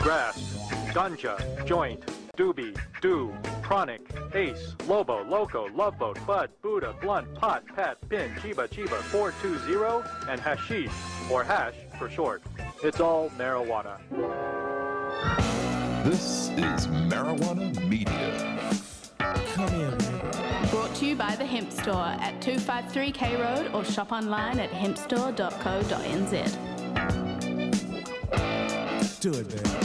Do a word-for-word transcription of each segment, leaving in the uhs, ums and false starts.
grass, ganja, joint, doobie, do, chronic, ace, lobo, loco, love boat, bud, buddha, blunt, pot, pat, pin, chiba, chiba, four two zero, and hashish, or hash for short. It's all marijuana. This is Marijuana Media. Come here, man. Brought to you by The Hemp Store at two fifty-three K Road or shop online at hemp store dot co dot n z. Do it, man.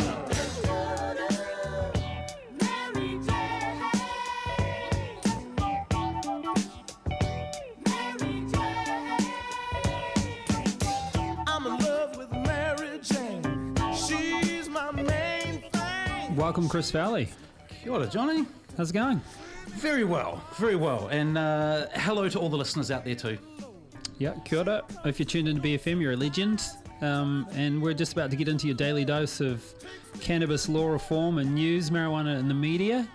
Welcome, Chris Valley. Kia ora, Johnny. How's it going? Very well, very well. And uh, hello to all the listeners out there too. Yeah, kia ora. If you're tuned into B F M, you're a legend. Um, and we're just about to get into your daily dose of cannabis law reform and news, marijuana in the media.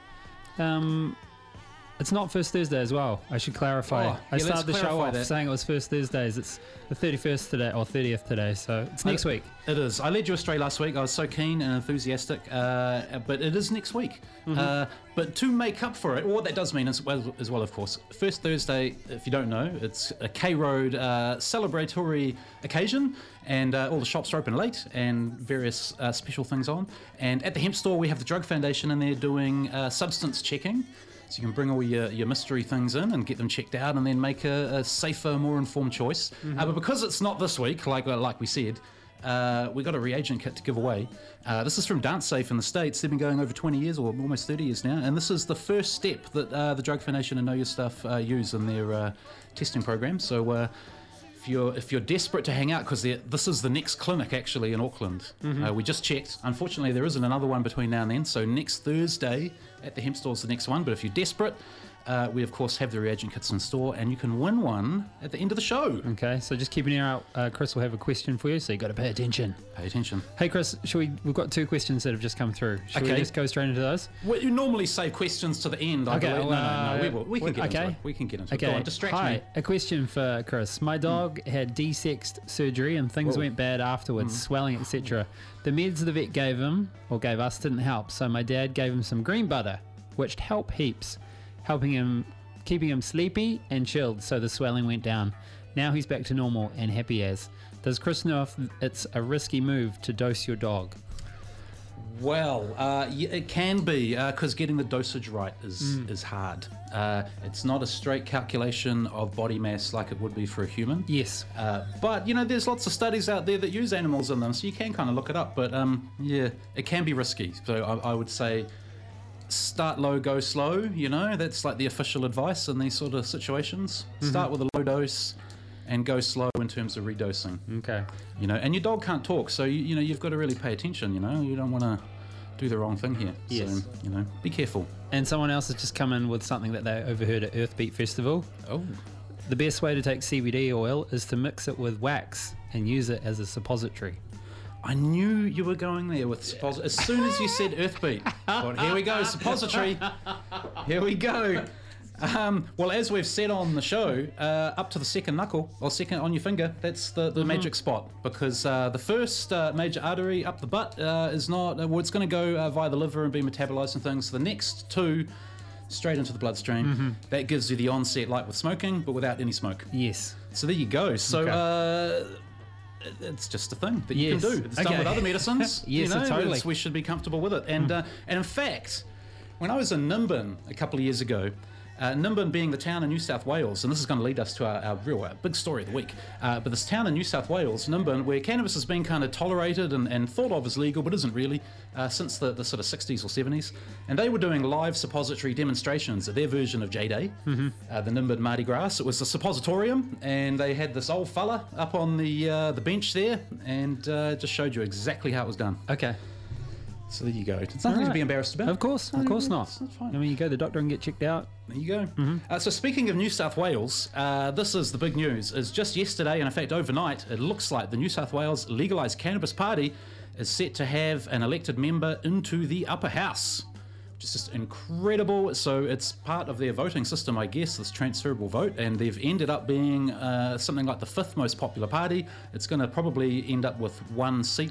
Um, it's not First Thursday as well, I should clarify. Oh, I yeah, started the show off that. saying it was First Thursdays. It's the thirty-first today, or thirtieth today, so it's next I, week. It is. I led you astray last week. I was so keen and enthusiastic, uh, but it is next week. Mm-hmm. Uh, but to make up for it, what that does mean as well, as well, of course, First Thursday, if you don't know, it's a K Road uh, celebratory occasion, and uh, all the shops are open late and various uh, special things on. And at the Hemp Store, we have the Drug Foundation, and they're doing uh, substance checking. So you can bring all your, your mystery things in and get them checked out, and then make a, a safer, more informed choice. Mm-hmm. Uh, but because it's not this week, like like we said, uh, we got a reagent kit to give away. Uh, this is from DanceSafe in the States. They've been going over twenty years, or almost thirty years now, and this is the first step that uh, the Drug Foundation and Know Your Stuff uh, use in their uh, testing program. So uh, if you're if you're desperate to hang out, because this is the next clinic actually in Auckland. Mm-hmm. Uh, we just checked. Unfortunately, there isn't another one between now and then. So next Thursday at the Hemp Store is the next one. But if you're desperate, uh, we of course have the reagent kits in store, and you can win one at the end of the show. Okay, so just keep an ear out. Uh, Chris will have a question for you, so you got to pay attention. Pay attention. Hey, Chris, should we? We've got two questions that have just come through. Should okay. we just go straight into those? Well, you normally save questions to the end. I okay, believe. well, no, no, no. We will. We can well, get okay. into it. We can get into okay. it. Go on, distract Hi, me. a question for Chris. My dog mm. had de-sexed surgery, and things Whoa. went bad afterwards, Mm. swelling, et cetera. The meds the vet gave him or gave us didn't help, so my dad gave him some green butter, which helped heaps, helping him, keeping him sleepy and chilled, so the swelling went down. Now he's back to normal and happy as. Does Chris know if it's a risky move to dose your dog? Well, uh, yeah, it can be, because uh, getting the dosage right is Mm. is hard. Uh, it's not a straight calculation of body mass like it would be for a human. Yes. Uh, but, you know, there's lots of studies out there that use animals in them, so you can kind of look it up. But, um, yeah, it can be risky. So I, I would say start low, go slow, you know. That's like the official advice in these sort of situations. Mm-hmm. Start with a low dose and go slow in terms of redosing. Okay. You know, and your dog can't talk, so, you, you know, you've got to really pay attention, you know. You don't want to do the wrong thing here. Yes. So, you know, be careful. And someone else has just come in with something that they overheard at Earthbeat Festival. Oh. The best way to take C B D oil is to mix it with wax and use it as a suppository. I knew you were going there with suppository. As soon as you said Earthbeat, well, here we go, suppository. Here we go. Um, well, as we've said on the show, uh, up to the second knuckle, or second on your finger, that's the, the mm-hmm. magic spot. Because uh, the first uh, major artery up the butt uh, is not, uh, well, it's going to go uh, via the liver and be metabolized and things. So the next two, straight into the bloodstream. Mm-hmm. That gives you the onset like with smoking, but without any smoke. Yes. So there you go. So, okay. uh, it's just a thing that you yes. can do. It's okay. done with other medicines. yes, you know, totally. We should be comfortable with it. And, mm. uh, and in fact, when I was in Nimbin a couple of years ago, Uh, Nimbin being the town in New South Wales, and this is going to lead us to our, our real our big story of the week, uh, but this town in New South Wales, Nimbin, where cannabis has been kind of tolerated and, and thought of as legal, but isn't really, uh, since the, the sort of sixties or seventies, and they were doing live suppository demonstrations at their version of J-Day, mm-hmm. uh, the Nimbin Mardi Gras. It was a suppositorium, and they had this old fella up on the, uh, the bench there, and uh, just showed you exactly how it was done. Okay. So there you go. It's nothing right. to be embarrassed about. Of course, of course not. That's fine. I mean, you go to the doctor and get checked out. There you go. Mm-hmm. Uh, so speaking of New South Wales, uh, this is the big news. Is just yesterday, and in fact overnight, it looks like the New South Wales Legalised Cannabis Party is set to have an elected member into the upper house, which is just incredible. So it's part of their voting system, I guess, this transferable vote, and they've ended up being uh, something like the fifth most popular party. It's going to probably end up with one seat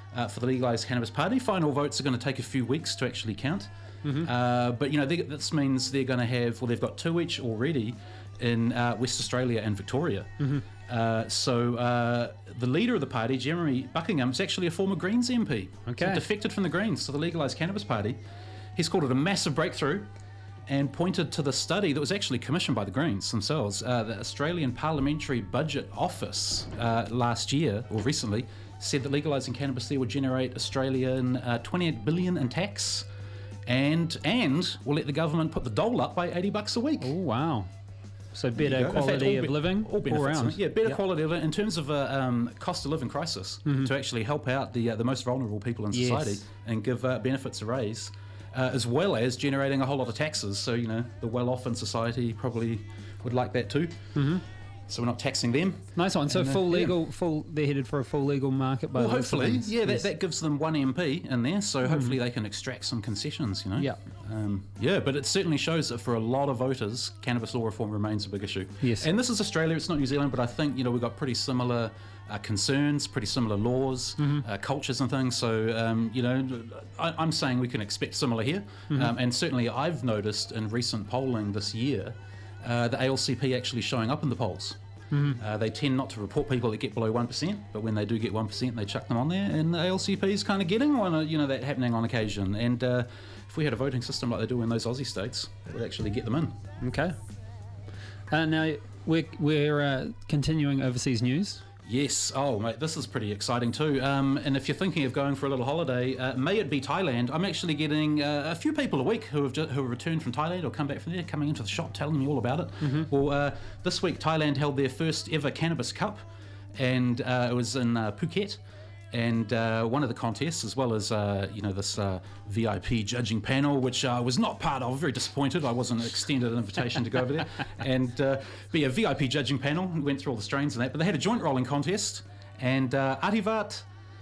uh, for the legalised cannabis party. Final votes are going to take a few weeks to actually count. Mm-hmm. Uh, but, you know, they, this means they're going to have, well, they've got two each already in uh, West Australia and Victoria. Mm-hmm. Uh, so uh, the leader of the party, Jeremy Buckingham, is actually a former Greens M P. Okay. So defected from the Greens to the legalised cannabis party. He's called it a massive breakthrough and pointed to the study that was actually commissioned by the Greens themselves. Uh, the Australian Parliamentary Budget Office uh, last year, or recently, said that legalising cannabis there would generate Australian uh, twenty-eight billion dollars in tax, and and will let the government put the dole up by eighty bucks a week. Oh, wow. So better There you go. In fact, quality all of be- living all all benefits, around. yeah, better Yep. quality of living in terms of a um, cost of living crisis Mm-hmm. to actually help out the uh, the most vulnerable people in society Yes. and give uh, benefits a raise, uh, as well as generating a whole lot of taxes. So, you know, the well-off in society probably would like that too. Mm-hmm. So we're not taxing them. Nice one. So And, uh, full yeah. legal, full. They're headed for a full legal market by Well, the looks of hopefully, things. yeah, that, Yes. that gives them one M P in there, so hopefully they can extract some concessions, you know? Yeah. Um, yeah, but it certainly shows that for a lot of voters, cannabis law reform remains a big issue. Yes. And this is Australia, it's not New Zealand, but I think, you know, we've got pretty similar uh, concerns, pretty similar laws, Mm-hmm. uh, cultures and things, so, um, you know, I, I'm saying we can expect similar here. Mm-hmm. Um, and certainly I've noticed in recent polling this year, uh, the A L C P actually showing up in the polls. Mm-hmm. Uh, they tend not to report people that get below one percent, but when they do get one percent, they chuck them on there, and the A L C P is kind of getting one, uh, you know, that happening on occasion. And uh, if we had a voting system like they do in those Aussie states, it would actually get them in. Okay. Uh, now we're we're uh, continuing overseas news. Yes. Oh, mate, this is pretty exciting too. Um, and if you're thinking of going for a little holiday, uh, may it be Thailand. I'm actually getting uh, a few people a week who have ju- who have returned from Thailand or come back from there, coming into the shop, telling me all about it. Mm-hmm. Well, uh, this week Thailand held their first ever Cannabis Cup, and uh, it was in uh, Phuket. And uh, one of the contests, as well as uh, you know this uh, V I P judging panel, which I was not part of, very disappointed. I wasn't extended an invitation to go over there. And uh, but yeah, V I P judging panel, went through all the strains and that. But they had a joint rolling contest, and uh, Artivat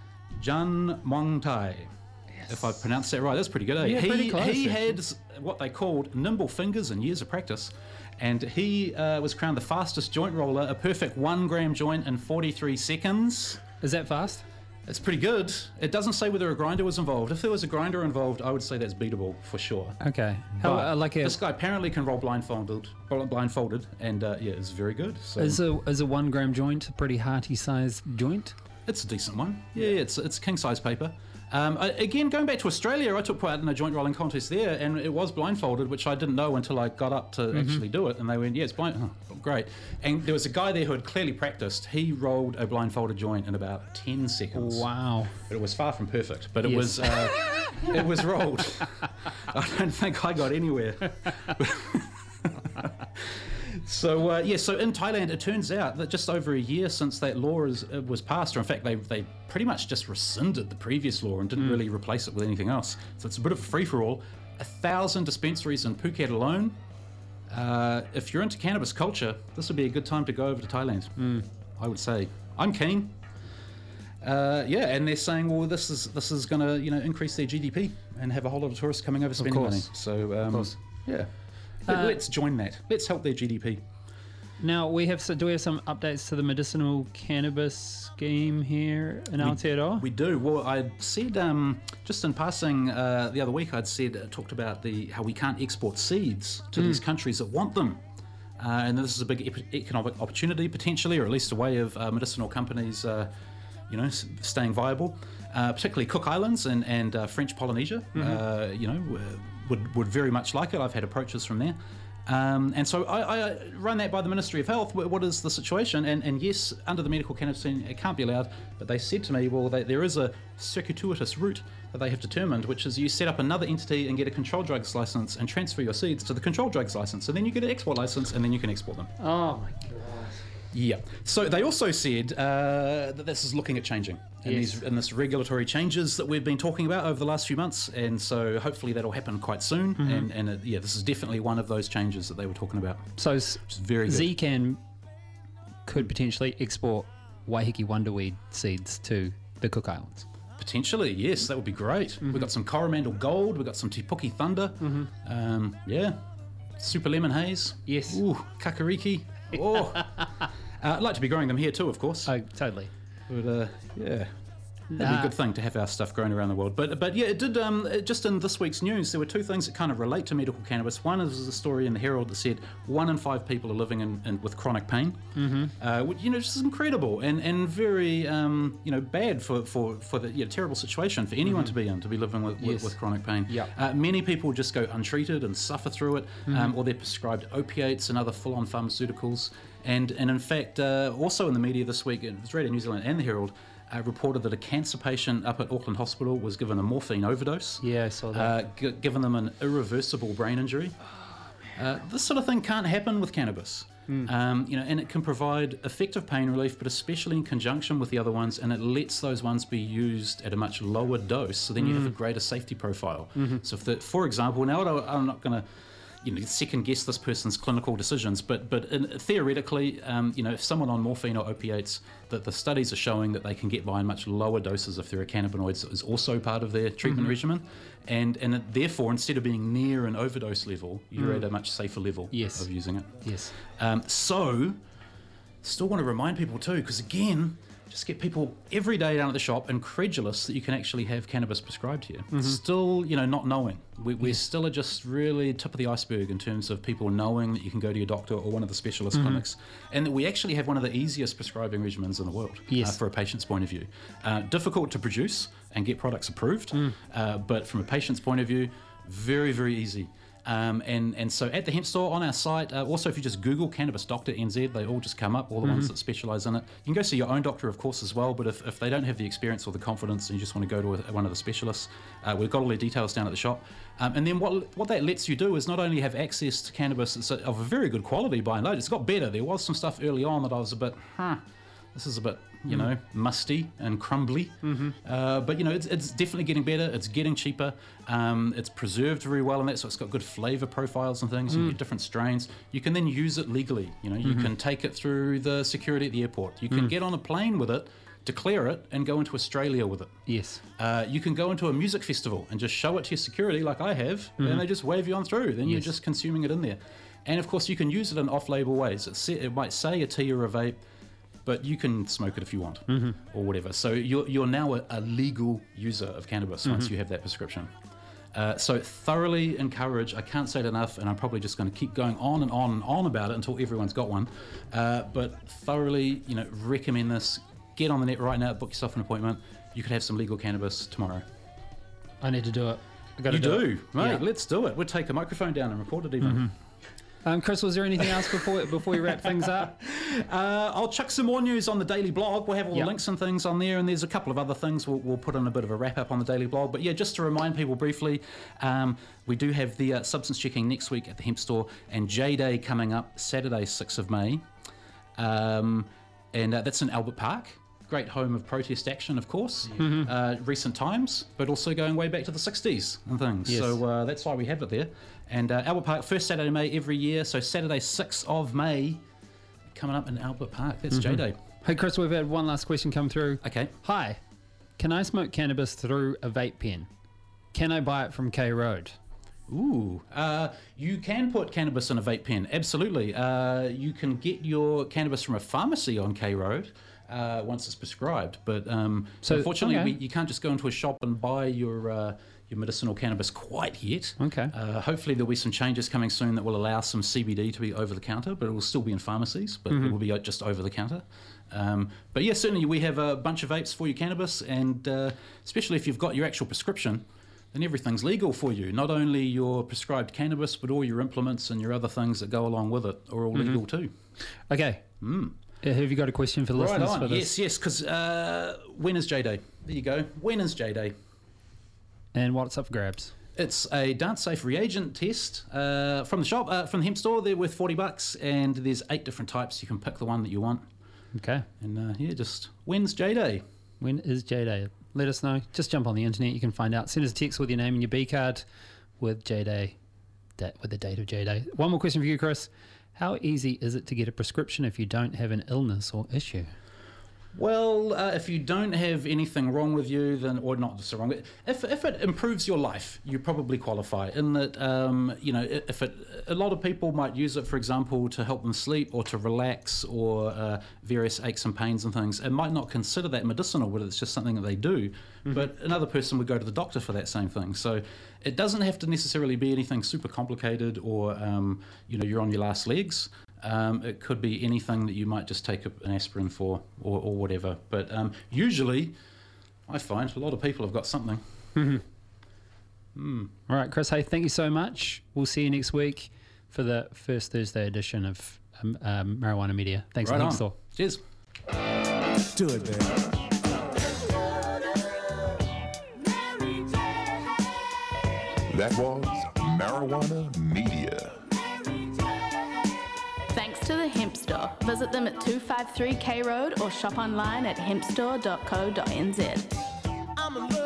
Jan Mongtai, if I pronounced that right, that's pretty good. Eh? Yeah, he pretty close, he actually. had s- what they called nimble fingers and years of practice. And he uh, was crowned the fastest joint roller, a perfect one gram joint in forty-three seconds. Is that fast? It's pretty good. It doesn't say whether a grinder was involved. If there was a grinder involved, I would say that's beatable for sure. Okay. How But uh, like a this guy apparently can roll blindfolded, blindfolded, and uh, yeah, it's very good. So is a is a one gram joint a pretty hearty sized joint? it's a decent one. Yeah, it's it's king size paper. Um, I, again, going back to Australia, I took part in a joint rolling contest there, and it was blindfolded, which I didn't know until I got up to Mm-hmm. actually do it. And they went, "Yeah, it's blind." Oh, great. And there was a guy there who had clearly practiced. He rolled a blindfolded joint in about ten seconds. Wow. But it was far from perfect. But it Yes. was uh, it was rolled. I don't think I got anywhere. So uh, yeah, so in Thailand, it turns out that just over a year since that law is, uh, was passed, or in fact, they they pretty much just rescinded the previous law and didn't really replace it with anything else. So it's a bit of a free for all. A thousand dispensaries in Phuket alone. Uh, if you're into cannabis culture, this would be a good time to go over to Thailand. I would say I'm keen. Uh, yeah, and they're saying, well, this is this is going to you know increase their G D P and have a whole lot of tourists coming over spending money. course. So um, course. yeah, Let, Uh, let's join that. Let's help their G D P. Now we have. So do we have some updates to the medicinal cannabis scheme here in Aotearoa? We do. Well, I said um, just in passing uh, the other week, I'd said uh, talked about the how we can't export seeds to these countries that want them, uh, and this is a big ep- economic opportunity potentially, or at least a way of uh, medicinal companies, uh, you know, s- staying viable. Uh, particularly Cook Islands and and uh, French Polynesia, uh, you know, uh, would would very much like it. I've had approaches from there. Um, and so I, I run that by the Ministry of Health. What is the situation? And, and yes, under the medical cannabis scene, it can't be allowed. But they said to me, well, they, there is a circuitous route that they have determined, which is you set up another entity and get a controlled drugs license and transfer your seeds to the controlled drugs license. And then you get an export license and then you can export them. Oh my god. Yeah. So they also said uh, that this is looking at changing in, Yes. these, in this regulatory changes that we've been talking about over the last few months, and so hopefully that'll happen quite soon. Mm-hmm. And, and uh, yeah, this is definitely one of those changes that they were talking about. So s- Which is very good. Zcan could potentially export Waiheke Wonderweed seeds to the Cook Islands. Potentially, yes, that would be great. Mm-hmm. We've got some Coromandel Gold, we've got some Te Puke Thunder, um, yeah, Super Lemon Haze. Yes. Ooh, Kakariki. Oh. uh, I'd like to be growing them here too, of course. Oh, totally. But uh, yeah. That'd be Nah. a good thing to have our stuff grown around the world. But but yeah, it did. Um, it- just in this week's news, there were two things that kind of relate to medical cannabis. One is a story in the Herald that said one in five people are living in, in with chronic pain, mm-hmm. uh, which you know just is incredible and and very um, you know bad for for for the yeah, terrible situation for anyone Mm-hmm. to be in to be living with, with, Yes. with chronic pain. Yeah. Uh, many people just go untreated and suffer through it, Mm-hmm. um, or they're prescribed opiates and other full-on pharmaceuticals. And and in fact, uh, also in the media this week, it was Radio New Zealand and the Herald. Uh, reported that a cancer patient up at Auckland Hospital was given a morphine overdose. Yeah, I saw that. Uh, g- given them an irreversible brain injury. Uh, this sort of thing can't happen with cannabis. Um, you know, and it can provide effective pain relief, but especially in conjunction with the other ones, and it lets those ones be used at a much lower dose. So then you have a greater safety profile. So, if the, for example, now I don't- I'm not going to. You know, second guess this person's clinical decisions, but but in, theoretically, um, you know, if someone on morphine or opiates, that the studies are showing that they can get by in much lower doses if there are cannabinoids that is also part of their treatment regimen, and and it, therefore, instead of being near an overdose level, you're at a much safer level Yes. of using it. Yes. Um, so, still want to remind people too, because again, just get people every day down at the shop incredulous that you can actually have cannabis prescribed here. Still, you know, not knowing. We, we're still at just really tip of the iceberg in terms of people knowing that you can go to your doctor or one of the specialist clinics, and that we actually have one of the easiest prescribing regimens in the world Yes. uh, for a patient's point of view. Uh, difficult to produce and get products approved, uh, but from a patient's point of view, very, very easy. Um, and, and so at the hemp store on our site, uh, also if you just Google Cannabis Doctor N Z, they all just come up, all the ones that specialise in it. You can go see your own doctor, of course, as well, but if, if they don't have the experience or the confidence and you just want to go to a, one of the specialists, uh, we've got all their details down at the shop. Um, and then what what that lets you do is not only have access to cannabis that's of a very good quality by and large, it's got better. There was some stuff early on that I was a bit, huh, this is a bit, you know, musty and crumbly. Mm-hmm. Uh, but, you know, it's, it's definitely getting better. It's getting cheaper. Um, it's preserved very well in that, so it's got good flavour profiles and things. You can get different strains. You can then use it legally. You know, you Mm-hmm. can take it through the security at the airport. You can Mm. get on a plane with it, declare it, and go into Australia with it. Yes. Uh, you can go into a music festival and just show it to your security like I have, and they just wave you on through. Then you're Yes. just consuming it in there. And, of course, you can use it in off-label ways. It, it might say a tea or a vape, but you can smoke it if you want, Mm-hmm. or whatever. So you're, you're now a, a legal user of cannabis Mm-hmm. once you have that prescription. Uh, so thoroughly encourage, I can't say it enough, and I'm probably just going to keep going on and on and on about it until everyone's got one, uh, but thoroughly, you know, recommend this. Get on the net right now, book yourself an appointment. You could have some legal cannabis tomorrow. I need to do it. I gotta You do, do, it. mate, Yeah. let's do it. We'll take a microphone down and record it even. Um, Chris, was there anything else before before we wrap things up? Uh, I'll chuck some more news on the daily blog. We'll have all Yep. the links and things on there, and there's a couple of other things we'll, we'll put in a bit of a wrap up on the daily blog. But yeah, just to remind people briefly, um, we do have the uh, substance checking next week at the Hemp Store, and J Day coming up Saturday, sixth of May, um, and uh, that's in Albert Park. Great home of protest action, of course, uh, recent times, but also going way back to the sixties and things. Yes. So uh, that's why we have it there. And uh, Albert Park, first Saturday of May every year. So Saturday, sixth of May, coming up in Albert Park. That's J Day. Hey, Chris, we've had one last question come through. Okay. Hi, can I smoke cannabis through a vape pen? Can I buy it from K Road? Ooh, uh, you can put cannabis in a vape pen, absolutely. Uh, you can get your cannabis from a pharmacy on K Road uh, once it's prescribed, but um, So- unfortunately, okay. we, you can't just go into a shop and buy your uh, your medicinal cannabis quite yet. Okay. Uh, hopefully, there'll be some changes coming soon that will allow some C B D to be over the counter, but it will still be in pharmacies, but Mm-hmm. it will be just over the counter. Um, but yeah, certainly we have a bunch of vapes for your cannabis, and uh, especially if you've got your actual prescription, then everything's legal for you. Not only your prescribed cannabis, but all your implements and your other things that go along with it are all Mm-hmm. legal too. Okay. Uh, have you got a question for the Right listeners on. for this? Yes, yes, because uh, when is J Day? There you go. When is J Day? And what's up for grabs? It's a dance safe reagent test uh, from the shop, uh, from the hemp store. They're worth forty bucks, and there's eight different types. You can pick the one that you want. Okay. And uh, yeah, just when's J Day? When is J Day? Let us know. Just jump on the internet. You can find out. Send us a text with your name and your B card with J Day, da- with the date of J Day. One more question for you, Chris. How easy is it to get a prescription if you don't have an illness or issue? Well, uh, if you don't have anything wrong with you, then or not so wrong, if if it improves your life, you probably qualify. In that, um, you know, if it, a lot of people might use it, for example, to help them sleep or to relax or uh, various aches and pains and things. It might not consider that medicinal, but it's just something that they do. Mm-hmm. But another person would go to the doctor for that same thing. So it doesn't have to necessarily be anything super complicated or um, you know, you're on your last legs. Um, it could be anything that you might just take an aspirin for or, or whatever. But um, usually, I find a lot of people have got something. Mm-hmm. Mm. All right, Chris, hey, thank you so much. We'll see you next week for the first Thursday edition of um, um, Marijuana Media. Thanks Right a lot, on. Store. Cheers. Do it, man. That was Marijuana Media. Thanks to the Hemp Store. Visit them at two fifty-three K Road or shop online at hemp store dot co dot n z. I'm a